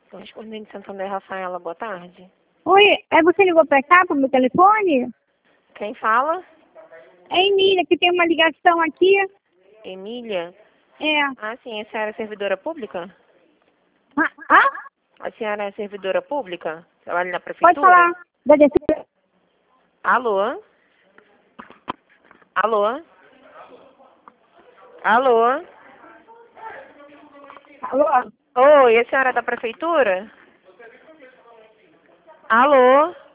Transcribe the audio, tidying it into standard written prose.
Correspondente de Santander, Rafaela, boa tarde. Oi, você ligou pra cá, pro meu telefone? Quem fala? É Emília, que tem uma ligação aqui. Emília? É. Ah, sim, a senhora é servidora pública? Ah? A senhora é servidora pública? Trabalha na prefeitura? Pode falar. Da descer. Alô? Alô? Alô? Alô? Oi, a senhora é da prefeitura? Alô?